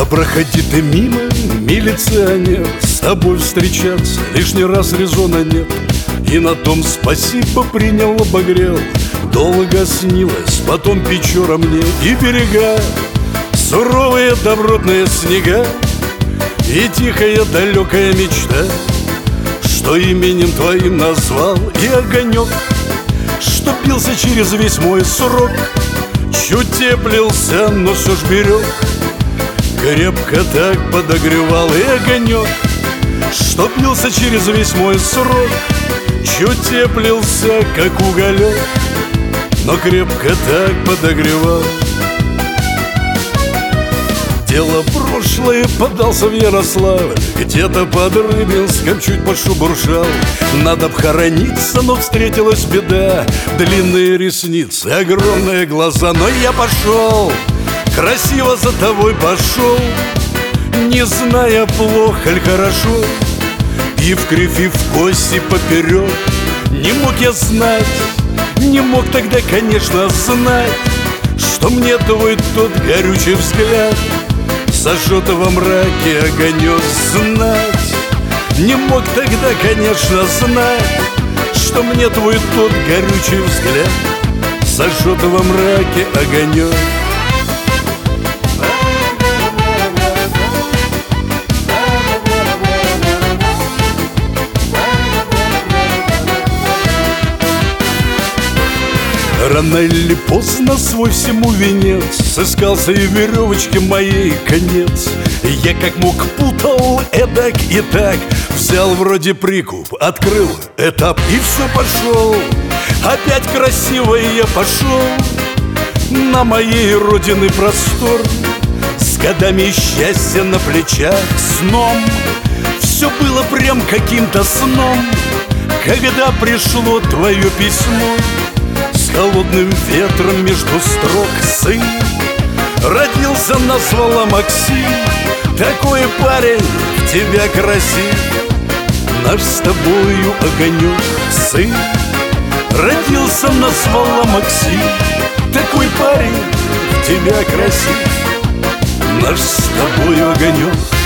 проходи ты мимо, милиционер, с тобой встречаться лишний раз резона нет. И на том спасибо принял, обогрел. Долго снилось потом Печора мне и берега, суровые добротные снега, и тихая далекая мечта, что именем твоим назвал, и огонек, что бился через весь мой срок. Чуть теплился, но все ж берег, крепко так подогревал, и огонек, что бился через весь мой срок. Чуть теплился, как уголек, но крепко так подогревал. Дело прошлое, подался в Ярославль, где-то под Рыбинском чуть пошебуршал. Надо б хорониться, но встретилась беда. Длинные ресницы, огромные глаза, но я пошел, красиво за тобой пошел, не зная, плохо ли хорошо. И в кривь, и в кость, и поперек. Не мог я знать, не мог тогда, конечно, знать, что мне твой тот горючий взгляд сожжет во мраке огонек. Знать не мог тогда, конечно, знать, что мне твой тот горючий взгляд сожжет во мраке огонек. Рано или поздно свой всему венец, сыскался и в веревочке моей конец. Я как мог путал эдак и так, взял вроде прикуп, открыл этап, и все, пошел. Опять красиво я пошел на моей родины простор, с годами счастья на плечах, сном. Все было прям каким-то сном, когда пришло твое письмо. С холодным ветром между строк сын родился, назвала Максим. Такой парень в тебя красив, наш с тобою огонек. Сын родился, назвала Максим. Такой парень в тебя красив, наш с тобою огонек.